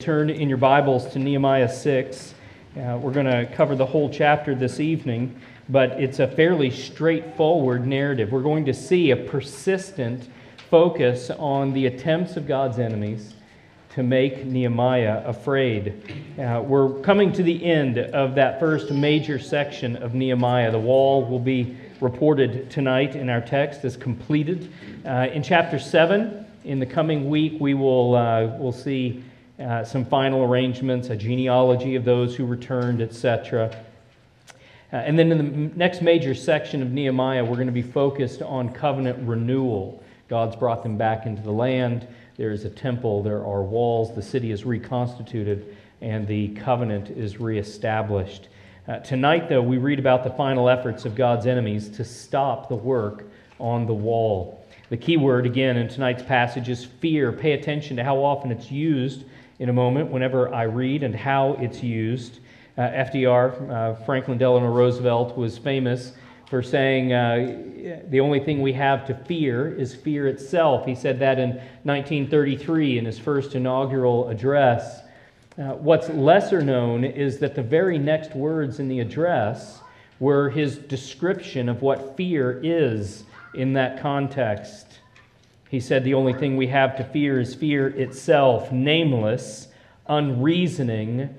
turn in your Bibles to Nehemiah 6. We're going to cover the whole chapter this evening, but it's a fairly straightforward narrative. We're going to see a persistent focus on the attempts of God's enemies to make Nehemiah afraid. We're coming to the end of that first major section of Nehemiah. The wall will be reported tonight in our text as completed. In chapter 7, in the coming week, we'll see some final arrangements, a genealogy of those who returned, etc. And then in the next major section of Nehemiah, we're going to be focused on covenant renewal. God's brought them back into the land. There is a temple, there are walls, the city is reconstituted, and the covenant is reestablished. Tonight, though, we read about the final efforts of God's enemies to stop the work on the wall. The key word, again, in tonight's passage is fear. Pay attention to how often it's used in a moment whenever I read and how it's used. FDR, Franklin Delano Roosevelt, was famous for saying the only thing we have to fear is fear itself. He said that in 1933 in his first inaugural address. What's lesser known is that the very next words in the address were his description of what fear is in that context. He said the only thing we have to fear is fear itself, nameless, unreasoning,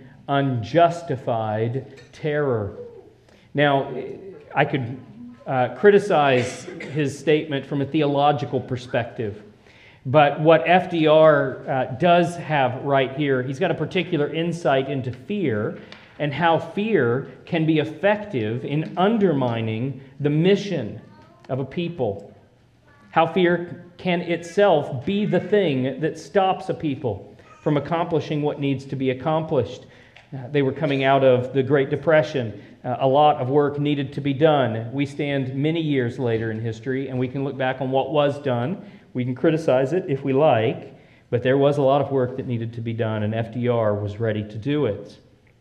unjustified terror. Now, I could criticize his statement from a theological perspective, but what FDR does have right here, he's got a particular insight into fear and how fear can be effective in undermining the mission of a people. How fear can itself be the thing that stops a people from accomplishing what needs to be accomplished. They were coming out of the Great Depression. A lot of work needed to be done. We stand many years later in history, and we can look back on what was done. We can criticize it if we like, but there was a lot of work that needed to be done, and FDR was ready to do it.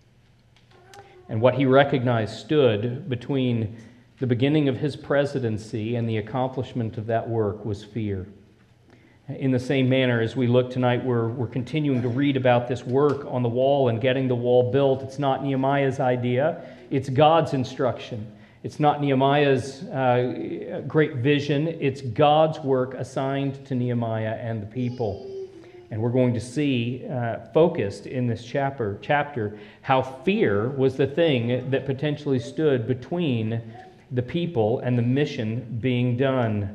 And what he recognized stood between the beginning of his presidency and the accomplishment of that work was fear. In the same manner, as we look tonight, we're continuing to read about this work on the wall and getting the wall built. It's not Nehemiah's idea. It's God's instruction. It's not Nehemiah's great vision. It's God's work assigned to Nehemiah and the people. And we're going to see, focused in this chapter, how fear was the thing that potentially stood between the people and the mission being done.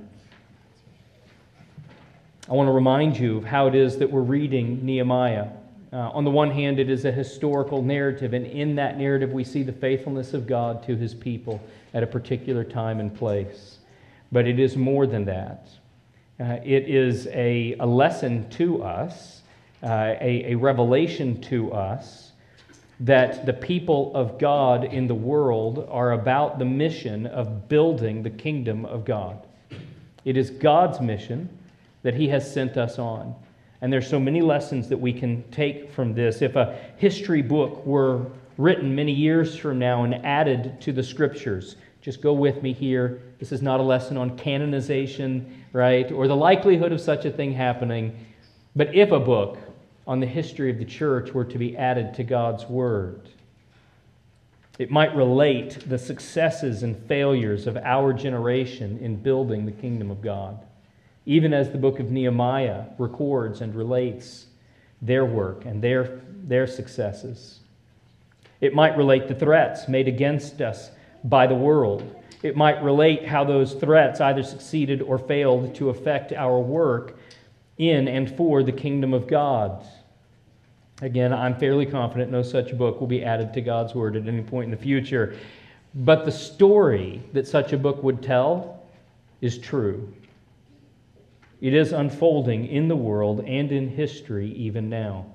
I want to remind you of how it is that we're reading Nehemiah. On the one hand, it is a historical narrative, and in that narrative we see the faithfulness of God to His people at a particular time and place. But it is more than that. It is a lesson to us, a revelation to us, that the people of God in the world are about the mission of building the kingdom of God. It is God's mission that He has sent us on. And there's so many lessons that we can take from this. If a history book were written many years from now and added to the Scriptures, just go with me here. This is not a lesson on canonization, right, or the likelihood of such a thing happening. But if a book on the history of the church were to be added to God's Word, it might relate the successes and failures of our generation in building the kingdom of God, even as the book of Nehemiah records and relates their work and their successes. It might relate the threats made against us by the world. It might relate how those threats either succeeded or failed to affect our work in and for the kingdom of God. Again, I'm fairly confident no such book will be added to God's Word at any point in the future. But the story that such a book would tell is true. It is unfolding in the world and in history even now.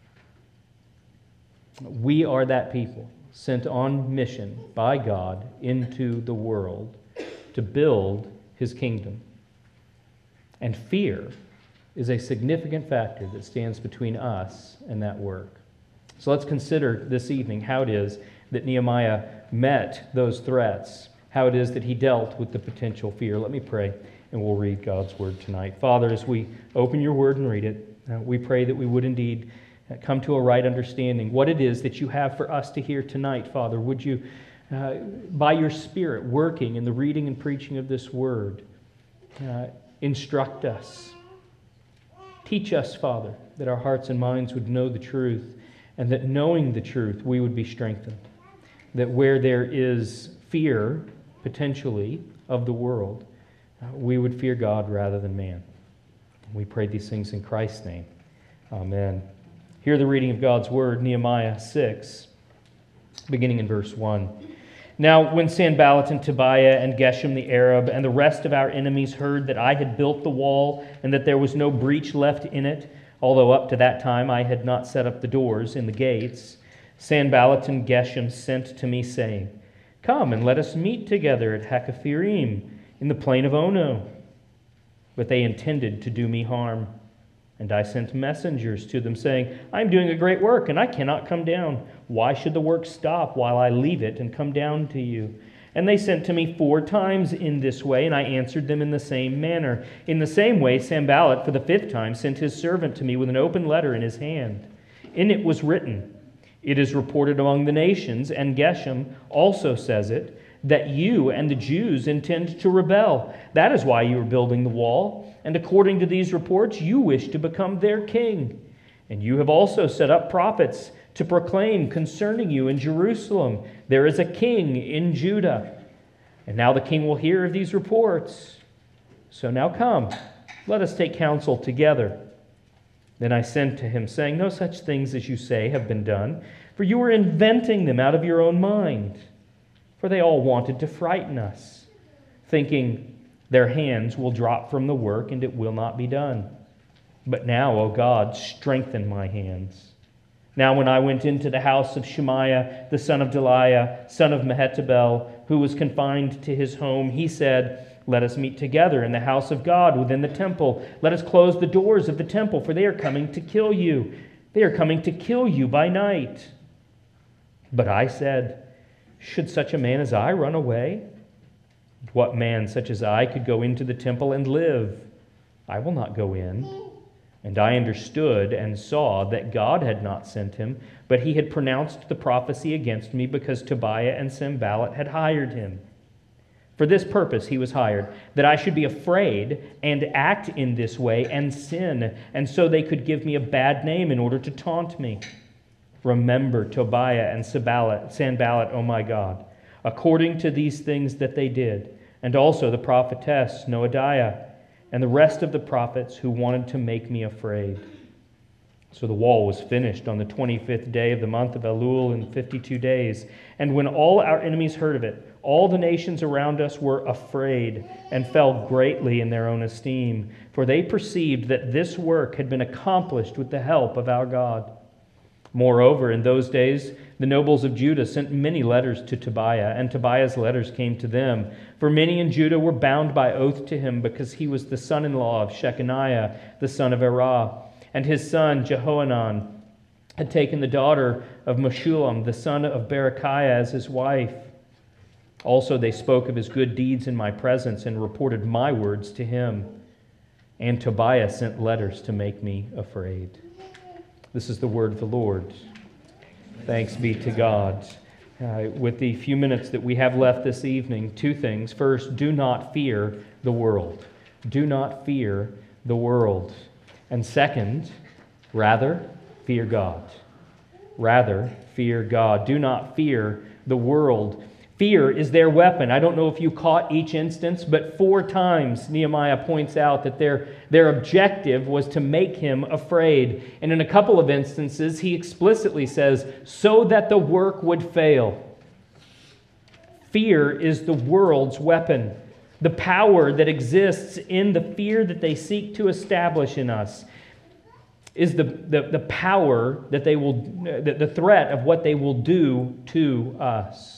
We are that people sent on mission by God into the world to build His kingdom. And fear is a significant factor that stands between us and that work. So let's consider this evening how it is that Nehemiah met those threats, how it is that he dealt with the potential fear. Let me pray, and we'll read God's Word tonight. Father, as we open your Word and read it, we pray that we would indeed come to a right understanding, what it is that you have for us to hear tonight, Father. Would you, by your Spirit, working in the reading and preaching of this word, instruct us. Teach us, Father, that our hearts and minds would know the truth, and that knowing the truth, we would be strengthened. That where there is fear, potentially, of the world, we would fear God rather than man. We pray these things in Christ's name. Amen. Hear the reading of God's word, Nehemiah 6, beginning in verse 1. Now, when Sanballat and Tobiah and Geshem the Arab and the rest of our enemies heard that I had built the wall and that there was no breach left in it, although up to that time I had not set up the doors in the gates, Sanballat and Geshem sent to me, saying, Come and let us meet together at Hakkephirim in the plain of Ono. But they intended to do me harm. And I sent messengers to them, saying, I am doing a great work, and I cannot come down. Why should the work stop while I leave it and come down to you? And they sent to me 4 times in this way, and I answered them in the same manner. In the same way, Sanballat, for the 5th time, sent his servant to me with an open letter in his hand. In it was written, It is reported among the nations, and Geshem also says it, that you and the Jews intend to rebel. That is why you are building the wall. And according to these reports, you wish to become their king. And you have also set up prophets to proclaim concerning you in Jerusalem, there is a king in Judah. And now the king will hear of these reports. So now come, let us take counsel together. Then I sent to him, saying, No such things as you say have been done, for you are inventing them out of your own mind. For they all wanted to frighten us, thinking, their hands will drop from the work and it will not be done. But now, O God, strengthen my hands. Now when I went into the house of Shemaiah, the son of Delaiah, son of Mehetabel, who was confined to his home, he said, Let us meet together in the house of God within the temple. Let us close the doors of the temple, for they are coming to kill you. They are coming to kill you by night. But I said, Should such a man as I run away? What man such as I could go into the temple and live? I will not go in. And I understood and saw that God had not sent him, but he had pronounced the prophecy against me because Tobiah and Sanballat had hired him. For this purpose he was hired, that I should be afraid and act in this way and sin, and so they could give me a bad name in order to taunt me. Remember Tobiah and Sanballat, O my God, according to these things that they did, and also the prophetess Noadiah, and the rest of the prophets who wanted to make me afraid. So the wall was finished on the 25th day of the month of Elul in 52 days. And when all our enemies heard of it, all the nations around us were afraid and fell greatly in their own esteem, for they perceived that this work had been accomplished with the help of our God. Moreover, in those days, the nobles of Judah sent many letters to Tobiah, and Tobiah's letters came to them. For many in Judah were bound by oath to him, because he was the son-in-law of Shechaniah, the son of Erah. And his son, Jehohanan, had taken the daughter of Meshullam, the son of Berechiah, as his wife. Also they spoke of his good deeds in my presence, and reported my words to him. And Tobiah sent letters to make me afraid. This is the word of the Lord. Thanks be to God. With the few minutes that we have left this evening, 2 things. First, do not fear the world. Do not fear the world. And second, rather, fear God. Rather, fear God. Do not fear the world. Fear is their weapon. I don't know if you caught each instance, but 4 times Nehemiah points out that their objective was to make him afraid. And in a couple of instances, he explicitly says, so that the work would fail. Fear is the world's weapon. The power that exists in the fear that they seek to establish in us is the power that they will, the threat of what they will do to us.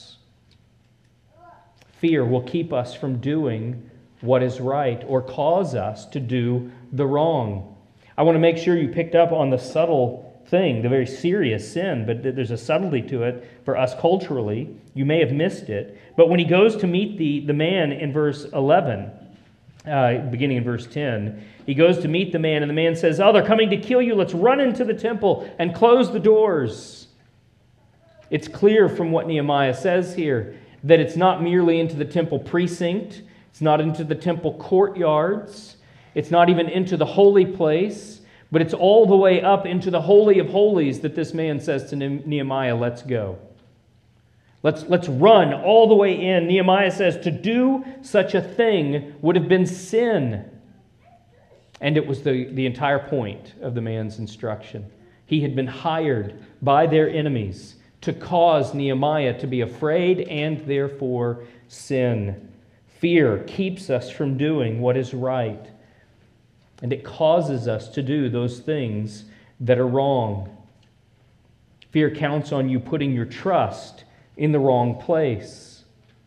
Fear will keep us from doing what is right or cause us to do the wrong. I want to make sure you picked up on the subtle thing, the very serious sin, but there's a subtlety to it for us culturally. You may have missed it. But when he goes to meet the man in verse 11, beginning in verse 10. He goes to meet the man, and the man says, "Oh, they're coming to kill you. Let's run into the temple and close the doors." It's clear from what Nehemiah says here that it's not merely into the temple precinct. It's not into the temple courtyards. It's not even into the holy place. But it's all the way up into the Holy of Holies that this man says to Nehemiah, "Let's go. Let's run all the way in." Nehemiah says to do such a thing would have been sin. And it was the entire point of the man's instruction. He had been hired by their enemies to cause Nehemiah to be afraid and therefore sin. Fear keeps us from doing what is right. And it causes us to do those things that are wrong. Fear counts on you putting your trust in the wrong place.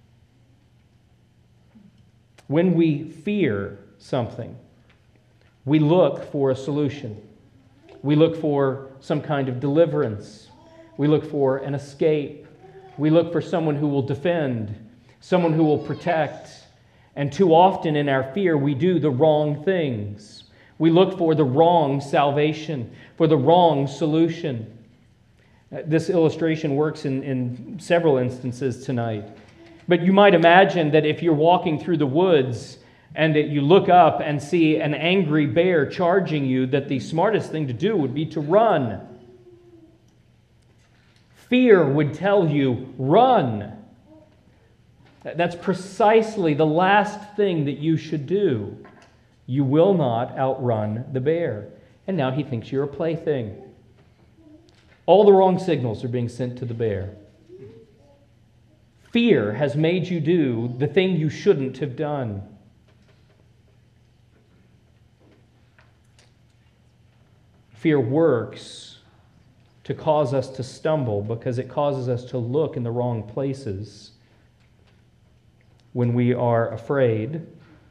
When we fear something, we look for a solution. We look for some kind of deliverance. We look for an escape. We look for someone who will defend, someone who will protect. And too often in our fear, we do the wrong things. We look for the wrong salvation, for the wrong solution. This illustration works in several instances tonight. But you might imagine that if you're walking through the woods and that you look up and see an angry bear charging you, that the smartest thing to do would be to run. Fear would tell you, run. That's precisely the last thing that you should do. You will not outrun the bear. And now he thinks you're a plaything. All the wrong signals are being sent to the bear. Fear has made you do the thing you shouldn't have done. Fear works to cause us to stumble because it causes us to look in the wrong places. When we are afraid,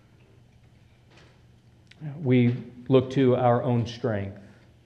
we look to our own strength.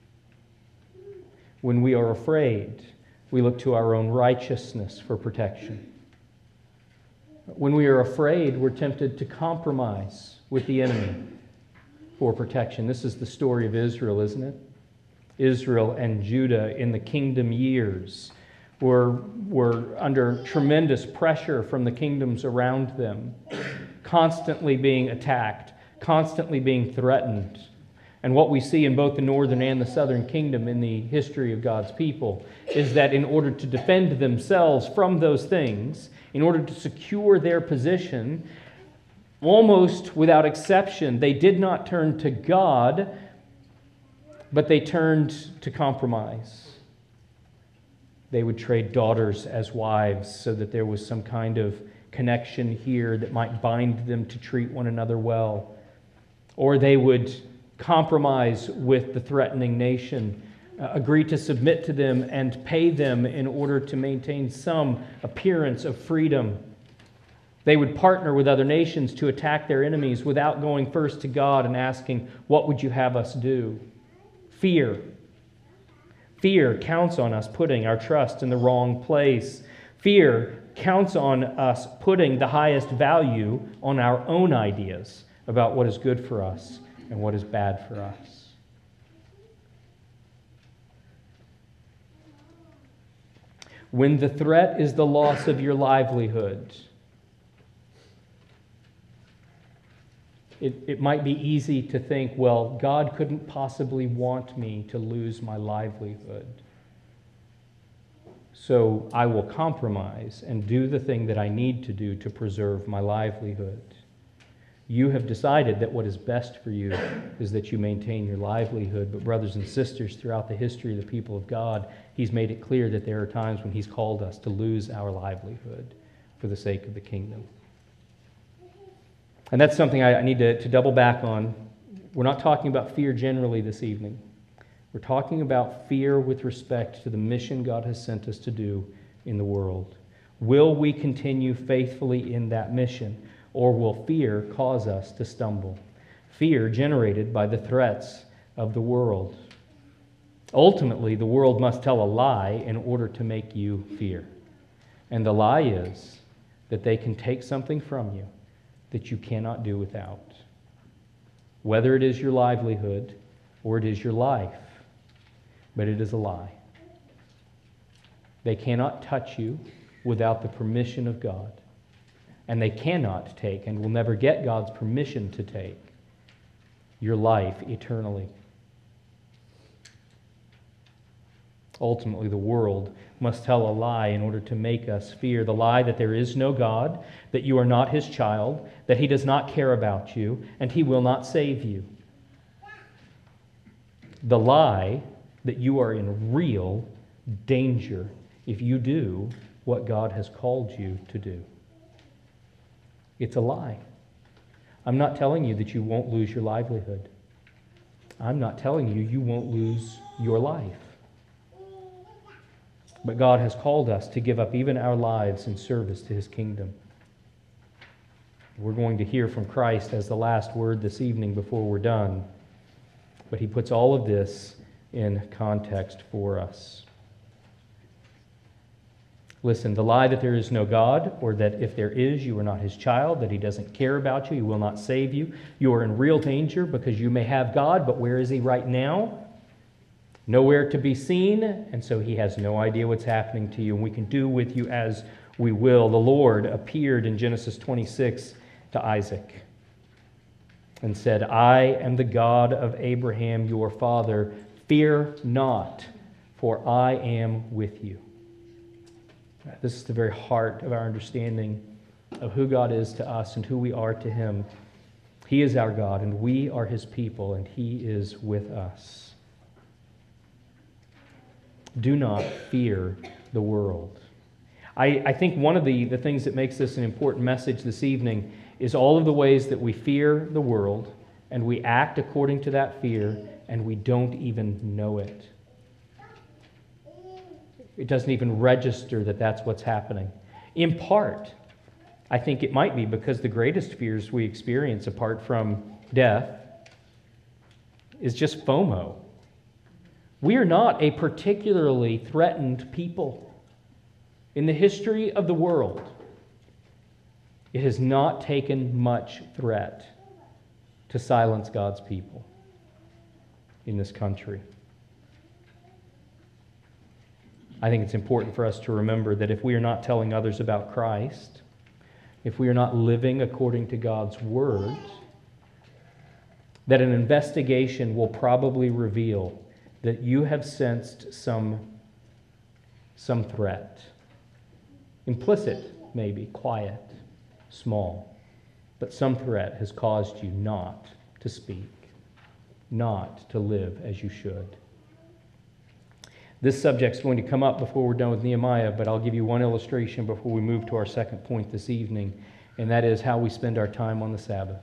When we are afraid, we look to our own righteousness for protection. When we are afraid, we're tempted to compromise with the enemy for protection. This is the story of Israel, isn't it? Israel and Judah in the kingdom years were under tremendous pressure from the kingdoms around them, constantly being attacked, constantly being threatened. And what we see in both the northern and the southern kingdom in the history of God's people is that in order to defend themselves from those things, in order to secure their position, almost without exception, they did not turn to God, but they turned to compromise. They would trade daughters as wives so that there was some kind of connection here that might bind them to treat one another well. Or they would compromise with the threatening nation, agree to submit to them and pay them in order to maintain some appearance of freedom. They would partner with other nations to attack their enemies without going first to God and asking, "What would you have us do?" Fear. Fear counts on us putting our trust in the wrong place. Fear counts on us putting the highest value on our own ideas about what is good for us and what is bad for us. When the threat is the loss of your livelihood, it might be easy to think, well, God couldn't possibly want me to lose my livelihood. So I will compromise and do the thing that I need to do to preserve my livelihood. You have decided that what is best for you is that you maintain your livelihood. But brothers and sisters, throughout the history of the people of God, He's made it clear that there are times when He's called us to lose our livelihood for the sake of the kingdom. And that's something I need to double back on. We're not talking about fear generally this evening. We're talking about fear with respect to the mission God has sent us to do in the world. Will we continue faithfully in that mission, or will fear cause us to stumble? Fear generated by the threats of the world. Ultimately, the world must tell a lie in order to make you fear. And the lie is that they can take something from you that you cannot do without. whether it is your livelihood or it is your life, but it is a lie. They cannot touch you without the permission of God, and they cannot take and will never get God's permission to take your life eternally. Ultimately, the world must tell a lie in order to make us fear. The lie that there is no God, that you are not His child, that He does not care about you, and He will not save you. The lie that you are in real danger if you do what God has called you to do. It's a lie. I'm not telling you that you won't lose your livelihood. I'm not telling you you won't lose your life. But God has called us to give up even our lives in service to His kingdom. We're going to hear from Christ as the last word this evening before we're done. But He puts all of this in context for us. Listen, the lie that there is no God, or that if there is, you are not His child, that He doesn't care about you, He will not save you. You are in real danger because you may have God, but where is He right now? Nowhere to be seen, and so He has no idea what's happening to you, and we can do with you as we will. The Lord appeared in Genesis 26 to Isaac and said, I am the God of Abraham, your father. Fear not, for I am with you. This is the very heart of our understanding of who God is to us and who we are to Him. He is our God, and we are His people, and He is with us. Do not fear the world. I think one of the things that makes this an important message this evening is all of the ways that we fear the world, and we act according to that fear, and we don't even know it. It doesn't even register that that's what's happening. In part, I think it might be because the greatest fears we experience apart from death is just FOMO. We are not a particularly threatened people. In the history of the world, it has not taken much threat to silence God's people in this country. I think it's important for us to remember that if we are not telling others about Christ, if we are not living according to God's Word, that an investigation will probably reveal that you have sensed some threat. Implicit, maybe, quiet, small, but some threat has caused you not to speak, not to live as you should. This subject's going to come up before we're done with Nehemiah, but I'll give you one illustration before we move to our second point this evening, and that is how we spend our time on the Sabbath.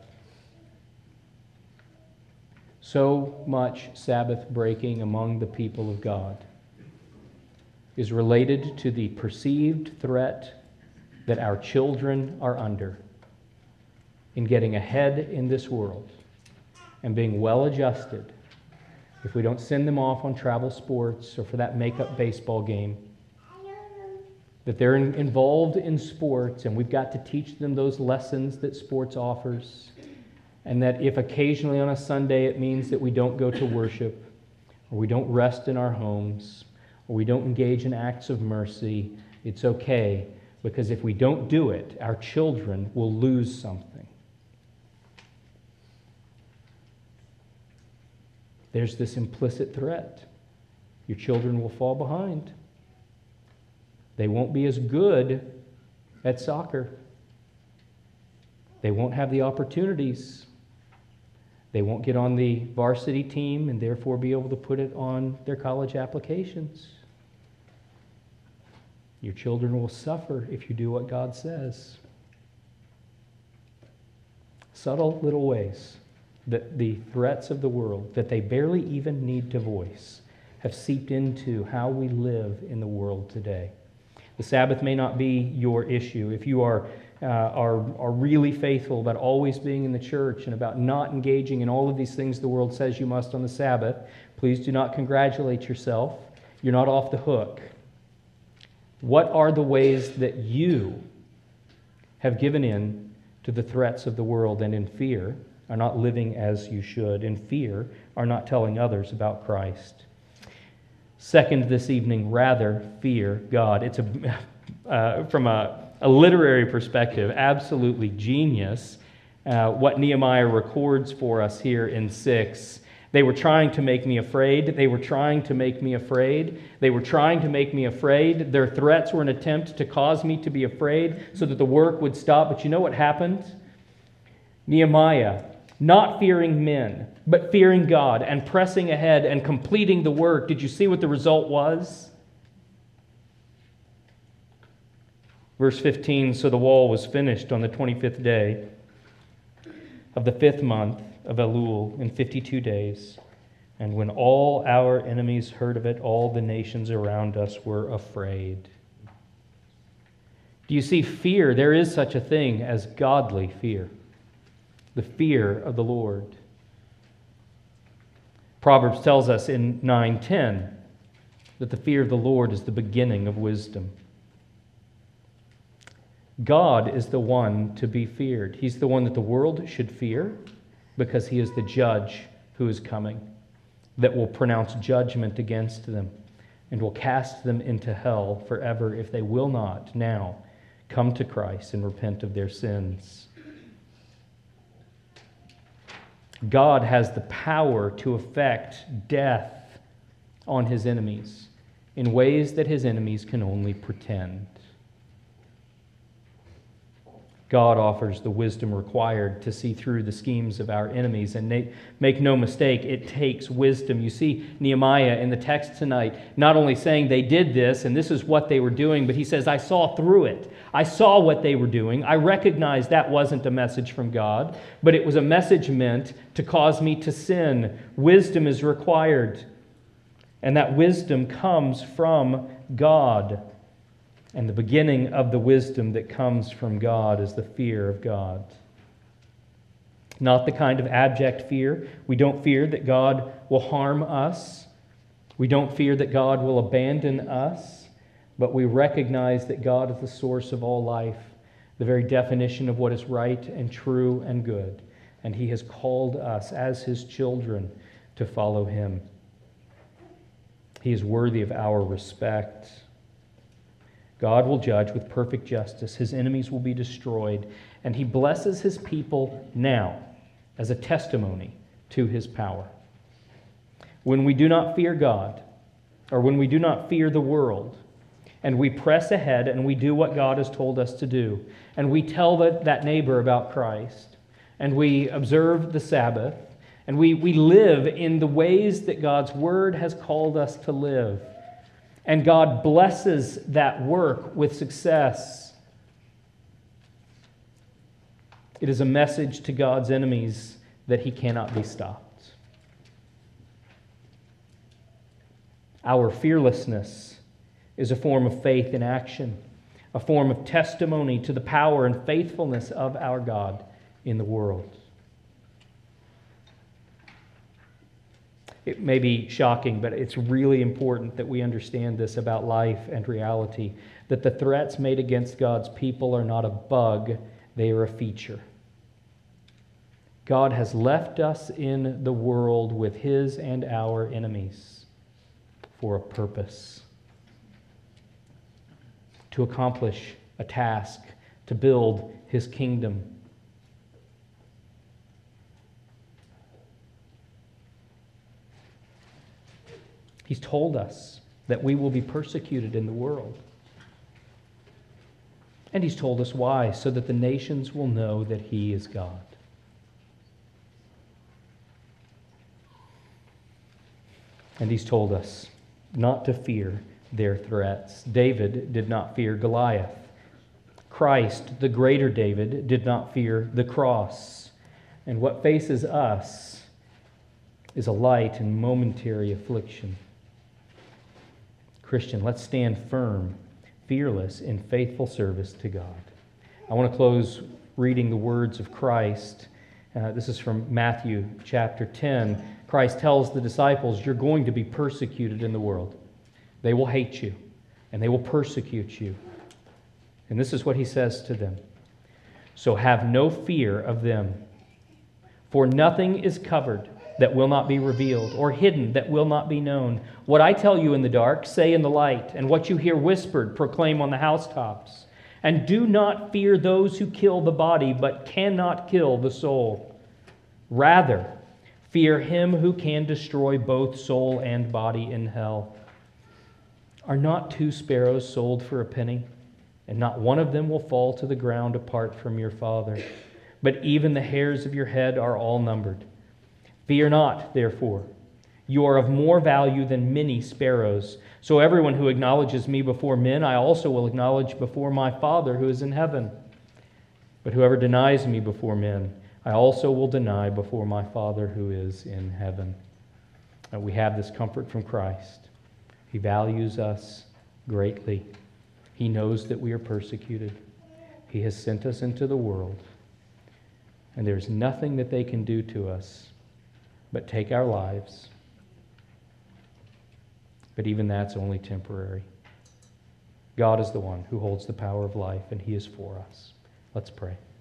So much Sabbath breaking among the people of God is related to the perceived threat that our children are under in getting ahead in this world and being well adjusted if we don't send them off on travel sports or for that make-up baseball game, that they're involved in sports and we've got to teach them those lessons that sports offers, and that if occasionally on a Sunday it means that we don't go to worship or we don't rest in our homes or we don't engage in acts of mercy, it's okay, because if we don't do it, our children will lose something. There's this implicit threat. Your children will fall behind. They won't be as good at soccer. They won't have the opportunities. They won't get on the varsity team and therefore be able to put it on their college applications. Your children will suffer if you do what God says. Subtle little ways that the threats of the world, that they barely even need to voice, have seeped into how we live in the world today. The Sabbath may not be your issue. If you are really faithful about always being in the church and about not engaging in all of these things the world says you must on the Sabbath, please do not congratulate yourself. You're not off the hook. What are the ways that you have given in to the threats of the world and in fear are not living as you should. In fear, are not telling others about Christ. Second this evening, rather fear God. It's from a literary perspective, absolutely genius what Nehemiah records for us here in 6. They were trying to make me afraid. They were trying to make me afraid. They were trying to make me afraid. Their threats were an attempt to cause me to be afraid so that the work would stop. But you know what happened? Nehemiah, not fearing men, but fearing God and pressing ahead and completing the work. Did you see what the result was? Verse 15, so the wall was finished on the 25th day of the 5th month of Elul in 52 days. And when all our enemies heard of it, all the nations around us were afraid. Do you see fear? There is such a thing as godly fear. The fear of the Lord. Proverbs tells us in 9:10 that the fear of the Lord is the beginning of wisdom. God is the one to be feared. He's the one that the world should fear because he is the judge who is coming, that will pronounce judgment against them and will cast them into hell forever if they will not now come to Christ and repent of their sins. God has the power to effect death on his enemies in ways that his enemies can only pretend. God offers the wisdom required to see through the schemes of our enemies. And make no mistake, it takes wisdom. You see Nehemiah in the text tonight not only saying they did this and this is what they were doing, but he says, I saw through it. I saw what they were doing. I recognized that wasn't a message from God, but it was a message meant to cause me to sin. Wisdom is required. And that wisdom comes from God. And the beginning of the wisdom that comes from God is the fear of God. Not the kind of abject fear. We don't fear that God will harm us. We don't fear that God will abandon us. But we recognize that God is the source of all life, the very definition of what is right and true and good. And he has called us as his children to follow him. He is worthy of our respect. God will judge with perfect justice. His enemies will be destroyed. And he blesses his people now as a testimony to his power. When we do not fear God, or when we do not fear the world, and we press ahead and we do what God has told us to do, and we tell that neighbor about Christ, and we observe the Sabbath, and we live in the ways that God's word has called us to live, and God blesses that work with success, it is a message to God's enemies that he cannot be stopped. Our fearlessness is a form of faith in action, a form of testimony to the power and faithfulness of our God in the world. It may be shocking, but it's really important that we understand this about life and reality, that the threats made against God's people are not a bug, they are a feature. God has left us in the world with his and our enemies for a purpose, to accomplish a task, to build his kingdom. He's told us that we will be persecuted in the world. And he's told us why, so that the nations will know that he is God. And he's told us not to fear their threats. David did not fear Goliath. Christ, the greater David, did not fear the cross. And what faces us is a light and momentary affliction. Christian, let's stand firm, fearless in faithful service to God. I want to close reading the words of Christ. This is from Matthew chapter 10. Christ tells the disciples, you're going to be persecuted in the world. They will hate you, and they will persecute you. And this is what he says to them. So have no fear of them, For nothing is covered that will not be revealed, or hidden that will not be known. What I tell you in the dark, say in the light, and what you hear whispered, proclaim on the housetops. And do not fear those who kill the body, but cannot kill the soul. Rather, fear him who can destroy both soul and body in hell. Are not 2 sparrows sold for a penny? And not one of them will fall to the ground apart from your Father. But even the hairs of your head are all numbered. Fear not, therefore. You are of more value than many sparrows. So everyone who acknowledges me before men, I also will acknowledge before my Father who is in heaven. But whoever denies me before men, I also will deny before my Father who is in heaven. And we have this comfort from Christ. He values us greatly. He knows that we are persecuted. He has sent us into the world. And there's nothing that they can do to us but take our lives. But even that's only temporary. God is the one who holds the power of life, and He is for us. Let's pray.